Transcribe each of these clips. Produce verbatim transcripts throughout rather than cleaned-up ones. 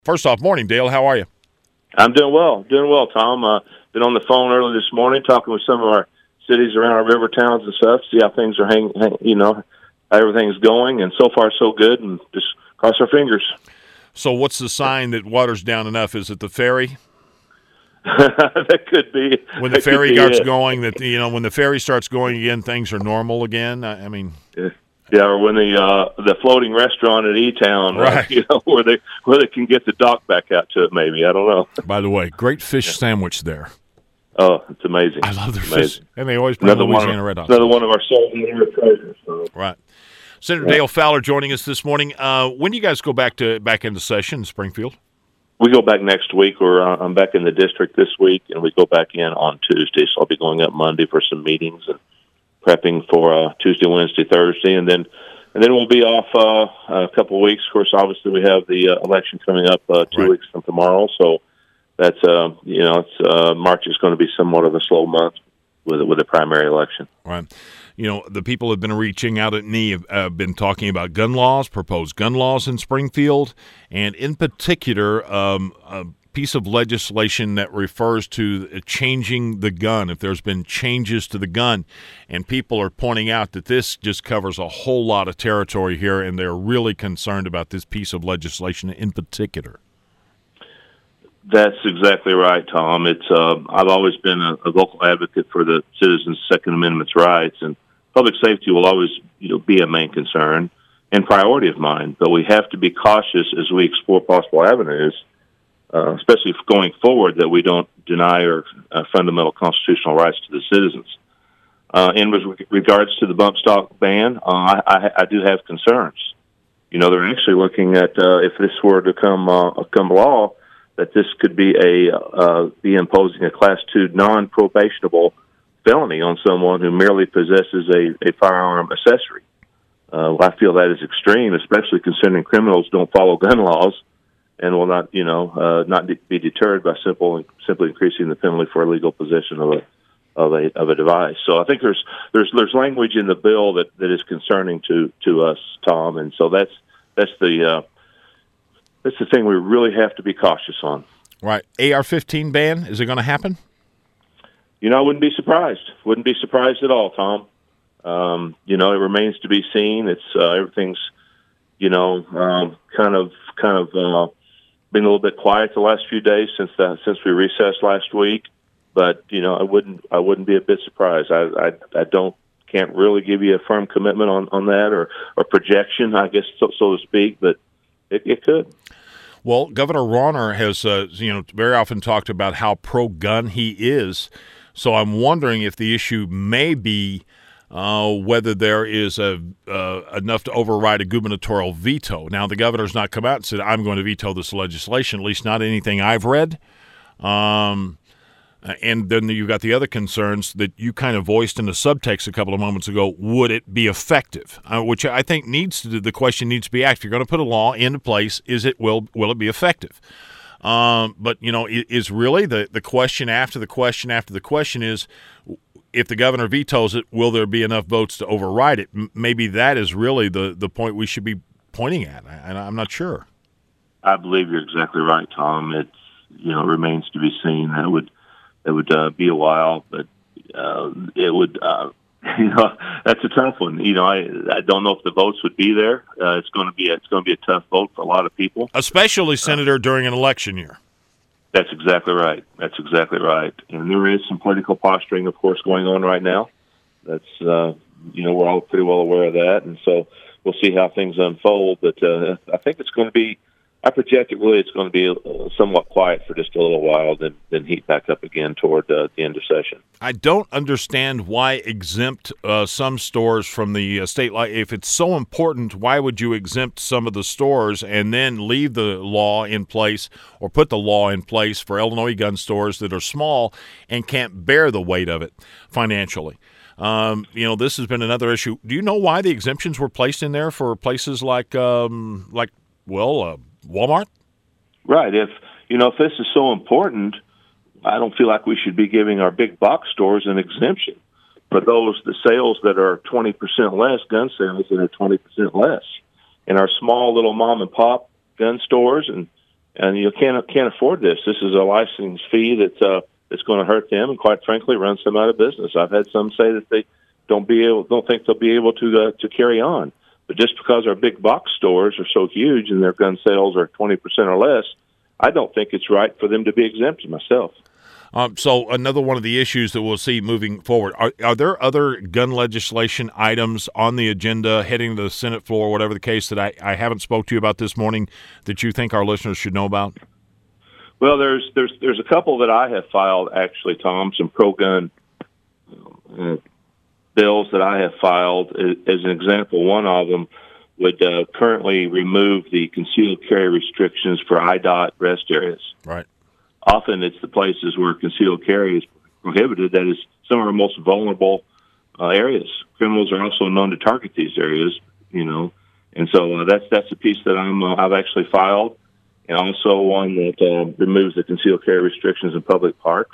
First off, morning, Dale. How are you? I'm doing well. Doing well, Tom. Uh, been on the phone early this morning talking with some of our cities around our river towns and stuff, see how things are hanging, hang, you know, how everything's going, and so far so good, and just cross our fingers. So what's the sign that water's down enough? Is it the ferry? That could be. When the that ferry be starts it. going, that you know, when the ferry starts going again, things are normal again. I, I mean, Yeah. Yeah, or when the uh, the floating restaurant at E-Town, right. uh, you know, where they where they can get the dock back out to it, maybe. I don't know. By the way, great fish sandwich there. Oh, it's amazing. I love their amazing. fish, and they always bring Another Louisiana one of, Red Hot. Another one of our salt and air treasures. So. Right. Senator Yeah. Dale Fowler joining us this morning. Uh, when do you guys go back to back into session in Springfield? We go back next week. We're uh, I'm back in the district this week, and we go back in on Tuesday. So I'll be going up Monday for some meetings and prepping for uh, Tuesday, Wednesday, Thursday, and then and then we'll be off uh, a couple of weeks. Of course, obviously we have the uh, election coming up uh, two Right. weeks from tomorrow. So that's uh, you know it's uh, March is going to be somewhat of a slow month with with the primary election. Right. You know, the people have been reaching out at N E have uh, been talking about gun laws, proposed gun laws in Springfield, and in particular, um, a piece of legislation that refers to changing the gun, if there's been changes to the gun. And people are pointing out that this just covers a whole lot of territory here, and they're really concerned about this piece of legislation in particular. That's exactly right, Tom. It's uh, I've always been a, a vocal advocate for the citizens' Second Amendment's rights, and public safety will always, you know, be a main concern and priority of mine. But we have to be cautious as we explore possible avenues, uh, especially going forward, that we don't deny our uh, fundamental constitutional rights to the citizens. Uh, in re- regards to the bump stock ban, uh, I, I, I do have concerns. You know, they're actually looking at uh, if this were to come uh, come law, that this could be a uh, be imposing a class two non-probationable felony on someone who merely possesses a, a firearm accessory. Uh, I feel that is extreme, especially considering criminals don't follow gun laws and will not, you know, uh, not de- be deterred by simple simply increasing the penalty for illegal possession of a of a of a device. So I think there's there's there's language in the bill that, that is concerning to, to us, Tom, and so that's that's the uh, that's the thing we really have to be cautious on. Right. A R fifteen ban, is it going to happen? You know, I wouldn't be surprised. Wouldn't be surprised at all, Tom. Um, you know, it remains to be seen. It's uh, everything's, you know, um, kind of kind of uh, been a little bit quiet the last few days since the, since we recessed last week. But you know, I wouldn't I wouldn't be a bit surprised. I I, I don't can't really give you a firm commitment on, on that or, or projection, I guess, so, so to speak. But it, it could. Well, Governor Rauner has, uh, you know, very often talked about how pro-gun he is. So I'm wondering if the issue may be uh, whether there is a, uh, enough to override a gubernatorial veto. Now, the governor's not come out and said, I'm going to veto this legislation, at least not anything I've read. Um, and then you've got the other concerns that you kind of voiced in the subtext a couple of moments ago. Would it be effective? Uh, which I think needs to, the question needs to be asked. If you're going to put a law into place, is it will will it be effective? Um, but, you know, is really the, the question after the question after the question is, if the governor vetoes it, will there be enough votes to override it? M- maybe that is really the, the point we should be pointing at, and I'm not sure. I believe you're exactly right, Tom. It's, you know, remains to be seen. That would that would uh, be a while, but uh, it would, uh, you know, that's a tough one. You know, I I don't know if the votes would be there. Uh, it's going to be a, it's going to be a tough vote for a lot of people, especially Senator uh, during an election year. That's exactly right. That's exactly right. And there is some political posturing, of course, going on right now. That's, uh, you know, we're all pretty well aware of that. And so we'll see how things unfold. But uh, I think it's going to be, I project it really it's going to be uh, somewhat quiet for just a little while, then then heat back up again toward uh, the end of session. I don't understand why exempt uh, some stores from the uh, state law. If it's so important, why would you exempt some of the stores and then leave the law in place or put the law in place for Illinois gun stores that are small and can't bear the weight of it financially? Um, you know, this has been another issue. Do you know why the exemptions were placed in there for places like, um, like well, uh, Walmart? Right. If, you know, if this is so important, I don't feel like we should be giving our big box stores an exemption. For those, the sales that are twenty percent less, gun sales that are twenty percent less. In our small little mom and pop gun stores and and you can't can't afford this. This is a license fee that uh, that's going to hurt them, and quite frankly, runs them out of business. I've had some say that they don't be able, don't think they'll be able to uh, to carry on. But just because our big box stores are so huge and their gun sales are twenty percent or less, I don't think it's right for them to be exempt myself. Um, so another one of the issues that we'll see moving forward, are, are there other gun legislation items on the agenda heading to the Senate floor, whatever the case, that I, I haven't spoke to you about this morning that you think our listeners should know about? Well, there's there's there's a couple that I have filed, actually, Tom, some pro-gun uh, bills that I have filed. As an example, one of them would uh, currently remove the concealed carry restrictions for I D O T rest areas. Right. Often it's the places where concealed carry is prohibited that is some of our most vulnerable uh, areas. Criminals are also known to target these areas, you know, and so uh, that's that's a piece that I'm uh, I've actually filed, and also one that uh, removes the concealed carry restrictions in public parks,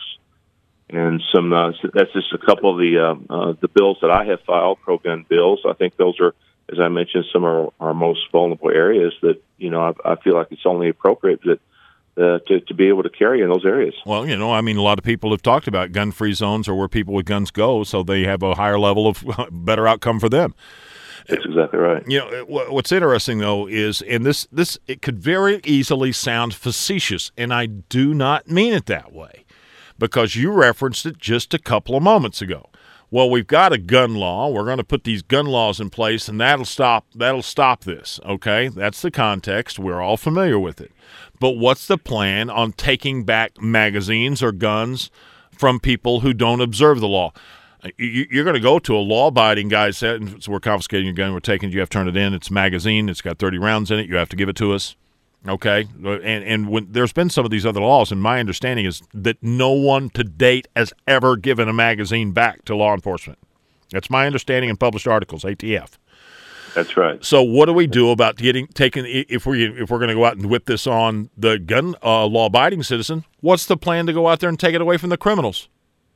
and some uh, that's just a couple of the uh, uh, the bills that I have filed, pro-gun bills. I think those are, as I mentioned, some of our, our most vulnerable areas that, you know, I, I feel like it's only appropriate that. Uh, to, to be able to carry in those areas. Well, you know, I mean, a lot of people have talked about gun-free zones or where people with guns go, so they have a higher level of better outcome for them. That's exactly right. You know, what's interesting, though, is, and this, this it could very easily sound facetious, and I do not mean it that way, because you referenced it just a couple of moments ago. Well, we've got a gun law. We're going to put these gun laws in place, and that'll stop that'll stop this, okay? That's the context. We're all familiar with it. But what's the plan on taking back magazines or guns from people who don't observe the law? You're going to go to a law-abiding guy, said, so we're confiscating your gun, we're taking it, you have to turn it in, it's a magazine, it's got thirty rounds in it, you have to give it to us. Okay, and and when there's been some of these other laws, and my understanding is that no one to date has ever given a magazine back to law enforcement. That's my understanding in published articles, A T F. That's right. So what do we do about getting taken if we if we're going to go out and whip this on the gun uh, law-abiding citizen? What's the plan to go out there and take it away from the criminals?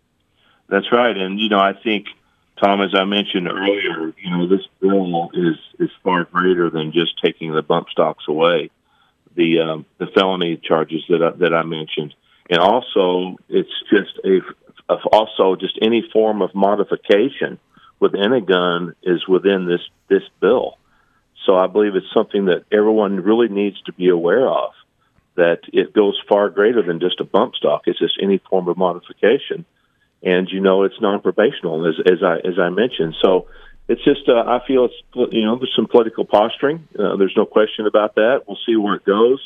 That's right, and you know, I think, Tom, as I mentioned earlier, you know, this bill is is far greater than just taking the bump stocks away. The um, the felony charges that I, that I mentioned, and also it's just a also just any form of modification within a gun is within this this bill. So I believe it's something that everyone really needs to be aware of. That it goes far greater than just a bump stock. It's just any form of modification, and you know it's non-probational, as as I as I mentioned. So. It's just, uh, I feel it's, you know, there's some political posturing. Uh, there's no question about that. We'll see where it goes.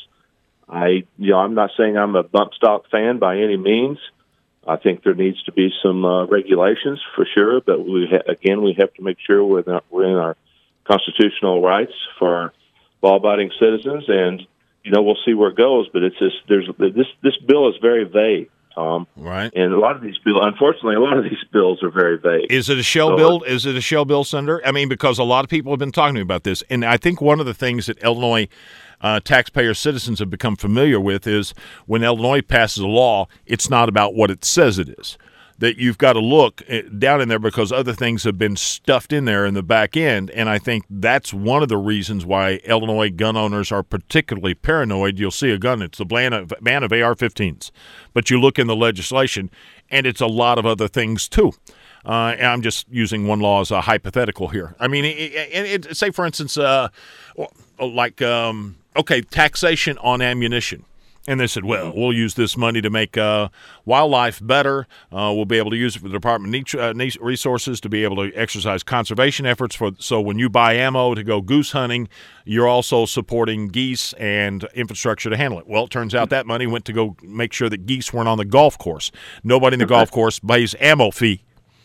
I, you know, I'm not saying I'm a bump stock fan by any means. I think there needs to be some uh, regulations for sure, but we ha- again, we have to make sure we're in, our, we're in our constitutional rights for our law-abiding citizens, and you know, we'll see where it goes. But it's just there's this this bill is very vague. Tom. Right. And a lot of these bills, unfortunately, a lot of these bills are very vague. Is it a shell so, bill? Is it a shell bill, Senator? I mean, because a lot of people have been talking to me about this, and I think one of the things that Illinois uh, taxpayer citizens have become familiar with is when Illinois passes a law, it's not about what it says it is. That you've got to look down in there because other things have been stuffed in there in the back end, and I think that's one of the reasons why Illinois gun owners are particularly paranoid. You'll see a gun, it's the ban of, ban of A R fifteens, but you look in the legislation, and it's a lot of other things too. Uh, and I'm just using one law as a hypothetical here. I mean, it, it, it, say, for instance, uh, like, um, okay, taxation on ammunition. And they said, well, we'll use this money to make uh, wildlife better. Uh, we'll be able to use it for the Department of uh, Resources to be able to exercise conservation efforts. For So when you buy ammo to go goose hunting, you're also supporting geese and infrastructure to handle it. Well, it turns out that money went to go make sure that geese weren't on the golf course. Nobody in the golf course pays ammo fee.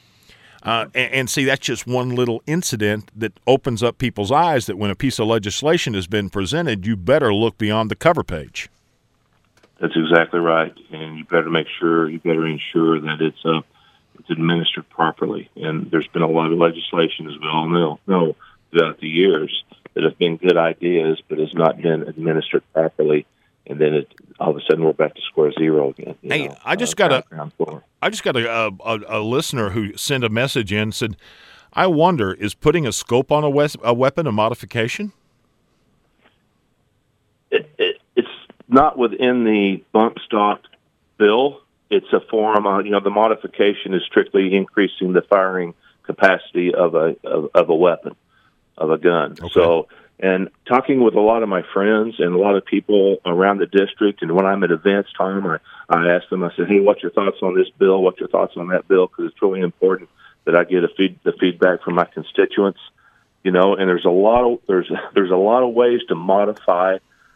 Uh, and, and see, that's just one little incident that opens up people's eyes that when a piece of legislation has been presented, you better look beyond the cover page. That's exactly right, and you better make sure, you better ensure that it's uh, it's administered properly. And there's been a lot of legislation, as we all know, know throughout the years, that have been good ideas, but has not been administered properly. And then it, all of a sudden, we're back to square zero again. Hey, know, I just uh, got a, I just got a, a a listener who sent a message in and said, "I wonder, is putting a scope on a, wes- a weapon a modification?" It, it, it's not within the bump stock bill. It's a form, uh, you know, the modification is strictly increasing the firing capacity of a of, of a weapon, of a gun. Okay. So, and talking with a lot of my friends and a lot of people around the district, and when I'm at events, Tom, I, I ask them, I said, hey, what's your thoughts on this bill? What's your thoughts on that bill? Because it's really important that I get a feed, the feedback from my constituents, you know, and there's a lot of, there's, there's a lot of ways to modify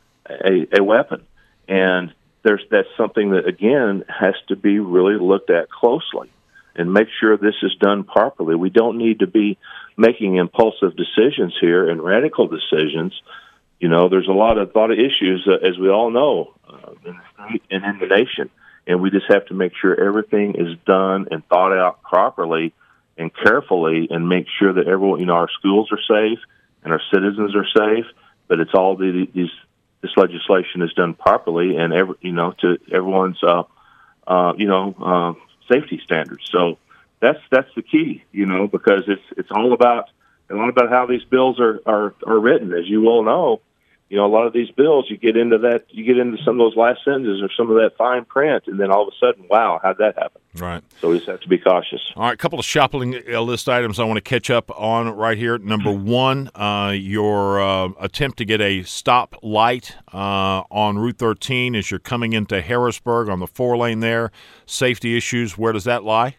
a, a weapon. And there's, that's something that, again, has to be really looked at closely and make sure this is done properly. We don't need to be making impulsive decisions here and radical decisions. You know, there's a lot of, lot of issues, uh, as we all know, uh, in the state and in the nation. And we just have to make sure everything is done and thought out properly and carefully, and make sure that everyone, you know, our schools are safe and our citizens are safe. But it's all the, these this legislation is done properly, and every, you know, to everyone's uh, uh, you know uh, safety standards. So that's that's the key, you know, because it's it's all about all about how these bills are are are written, as you all know. You know, a lot of these bills, you get into that, you get into some of those last sentences or some of that fine print, and then all of a sudden, wow, how'd that happen? Right. So we just have to be cautious. All right, a couple of shopping list items I want to catch up on right here. Number one, uh, your uh, attempt to get a stop light uh, on Route thirteen as you're coming into Harrisburg on the four lane there. Safety issues, where does that lie?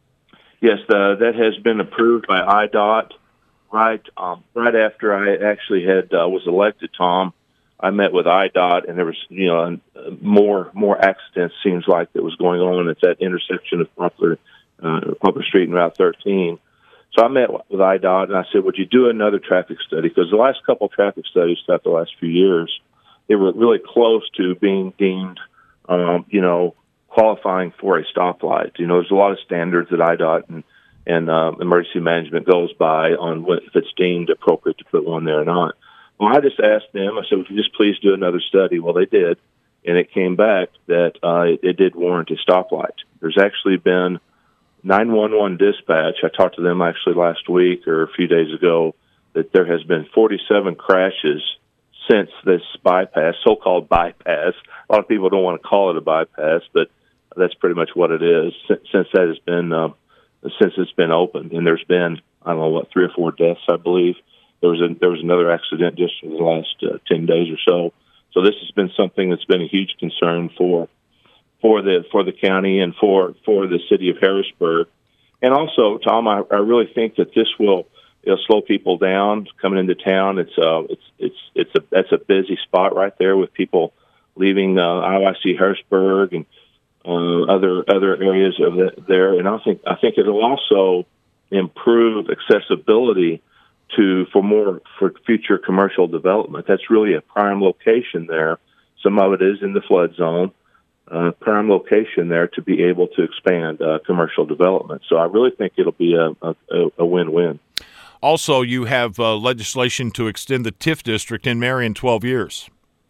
Yes, the, that has been approved by I D O T. Right, um, right after I actually had uh, was elected, Tom, I met with I D O T, and there was, you know, more more accidents. Seems like that was going on at that intersection of Poplar, uh, Poplar Street and Route thirteen. So I met with I D O T, and I said, "Would you do another traffic study?" Because the last couple of traffic studies throughout the last few years, they were really close to being deemed, um, you know, qualifying for a stoplight. You know, there's a lot of standards that I D O T and and uh, emergency management goes by on what, if it's deemed appropriate to put one there or not. Well, I just asked them, I said, would you just please do another study? Well, they did, and it came back that uh, it, it did warrant a stoplight. There's actually been nine one one dispatch. I talked to them actually last week or a few days ago that there has been forty-seven crashes since this bypass, so-called bypass. A lot of people don't want to call it a bypass, but that's pretty much what it is, since, since that has been uh, since it's been opened. And there's been, I don't know, what, three or four deaths, I believe. There was a, there was another accident just in the last uh, ten days or so. So this has been something that's been a huge concern for for the for the county and for, for the city of Harrisburg. And also, Tom, I, I really think that this will, it'll slow people down coming into town. It's uh it's it's it's a that's a busy spot right there with people leaving uh, I O I C Harrisburg and Uh, other other areas of the, there, and I think I think it'll also improve accessibility to for more for future commercial development. That's really a prime location there. Some of it is in the flood zone, uh, prime location there to be able to expand uh, commercial development. So I really think it'll be a, a, a win-win. Also, you have uh, legislation to extend the TIF district in Marion twelve years.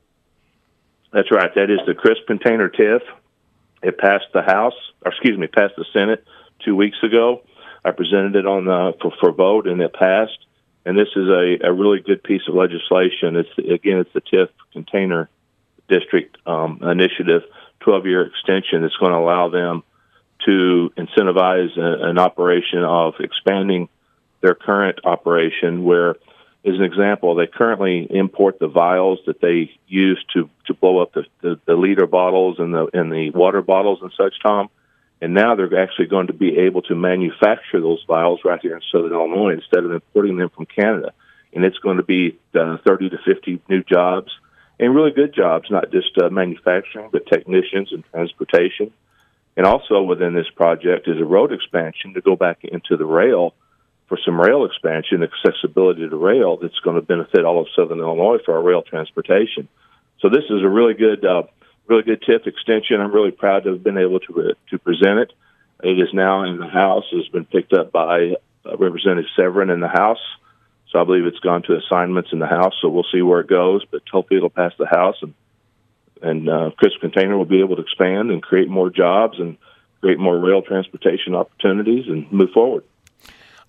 That's right. That is the crisp container TIF. It passed the House, or excuse me, passed the Senate two weeks ago. I presented it on the, for, for vote, and it passed. And this is a, a really good piece of legislation. It's again, it's the TIF Container District um, Initiative, twelve-year extension. It's going to allow them to incentivize a, an operation of expanding their current operation, where, as an example, they currently import the vials that they use to, to blow up the, the, the liter bottles and the and the water bottles and such, Tom. And now they're actually going to be able to manufacture those vials right here in Southern Illinois instead of importing them from Canada. And it's going to be uh, thirty to fifty new jobs, and really good jobs, not just uh, manufacturing, but technicians and transportation. And also within this project is a road expansion to go back into the rail, for some rail expansion, accessibility to rail that's going to benefit all of Southern Illinois for our rail transportation. So this is a really good, uh, really good TIF extension. I'm really proud to have been able to uh, to present it. It is now in the House. It's been picked up by uh, Representative Severin in the House. So I believe it's gone to assignments in the House. So we'll see where it goes, but hopefully it'll pass the House, and and uh, Crisp Container will be able to expand and create more jobs and create more rail transportation opportunities and move forward.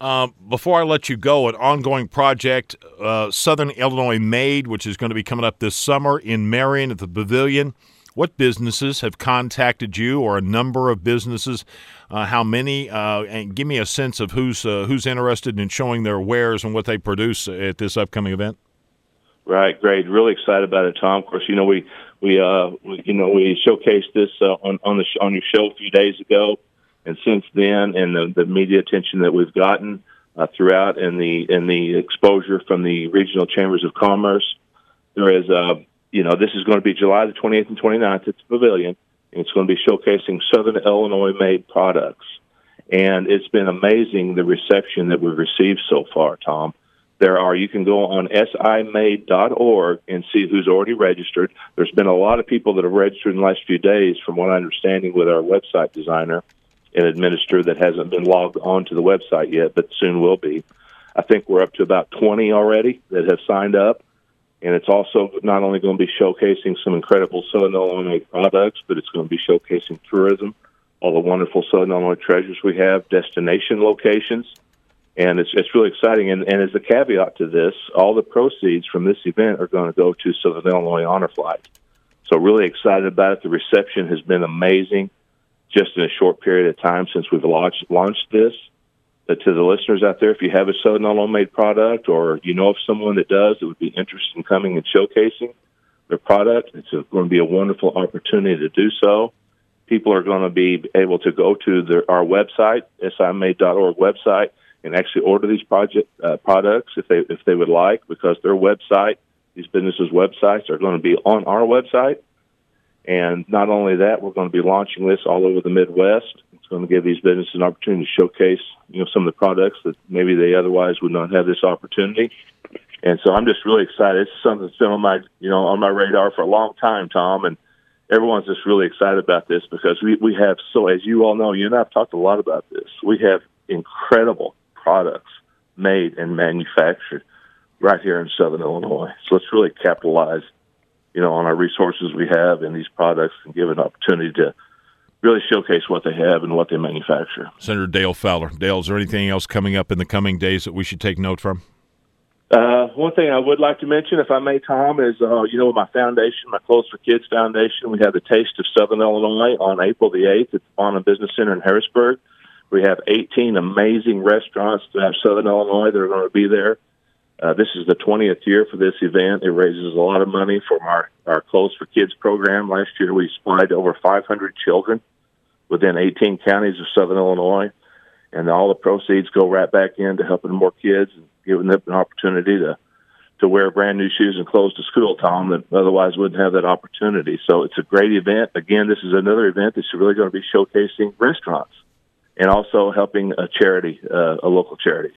Um, before I let you go, an ongoing project, uh, Southern Illinois Made, which is going to be coming up this summer in Marion at the Pavilion. What businesses have contacted you, or a number of businesses? Uh, how many? Uh, and give me a sense of who's uh, who's interested in showing their wares and what they produce at this upcoming event. Right, great. Really excited about it, Tom. Of course, you know we we, uh, we you know we showcased this uh, on on the sh- on your show a few days ago, and since then, and the, the media attention that we've gotten uh, throughout, and the and the exposure from the regional chambers of commerce, there is uh, you know this is going to be July the twenty-eighth and twenty-ninth at the Pavilion, and it's going to be showcasing Southern Illinois made products, and it's been amazing the reception that we've received so far, Tom. There are, you can go on S I made dot org and see who's already registered. There's been a lot of people that have registered in the last few days, from what I'm understanding, with our website designer and administrator that hasn't been logged on to the website yet, but soon will be. I think we're up to about twenty already that have signed up. And it's also not only going to be showcasing some incredible Southern Illinois products, but it's going to be showcasing tourism, all the wonderful Southern Illinois treasures we have, destination locations. And it's it's really exciting. And, and as a caveat to this, all the proceeds from this event are going to go to Southern Illinois Honor Flight. So really excited about it. The reception has been amazing just in a short period of time since we've launched, launched this. But to the listeners out there, if you have a Southern Illinois-made product, or you know of someone that does that would be interested in coming and showcasing their product, it's a, going to be a wonderful opportunity to do so. People are going to be able to go to their, our website, S I made dot org website, and actually order these project uh, products if they if they would like, because their website, these businesses' websites, are going to be on our website. And not only that, we're going to be launching this all over the Midwest. It's going to give these businesses an opportunity to showcase, you know, some of the products that maybe they otherwise would not have this opportunity. And so I'm just really excited. It's something that's been on my, you know, on my radar for a long time, Tom, and everyone's just really excited about this because we, we have, so as you all know, you and I have talked a lot about this. We have incredible products made and manufactured right here in Southern Illinois. So let's really capitalize, you know, on our resources we have in these products and give an opportunity to really showcase what they have and what they manufacture. Senator Dale Fowler. Dale, is there anything else coming up in the coming days that we should take note from? Uh, one thing I would like to mention, if I may, Tom, is, uh, you know, my foundation, my Clothes for Kids Foundation, we have the Taste of Southern Illinois on April the eighth at the Bonham Business Center in Harrisburg. We have eighteen amazing restaurants that have Southern Illinois that are going to be there. Uh, this is the twentieth year for this event. It raises a lot of money for our, our Clothes for Kids program. Last year, we supplied over five hundred children within eighteen counties of Southern Illinois, and all the proceeds go right back into helping more kids and giving them an opportunity to, to wear brand new shoes and clothes to school, Tom, that otherwise wouldn't have that opportunity. So it's a great event. Again, this is another event that's really going to be showcasing restaurants and also helping a charity, uh, a local charity.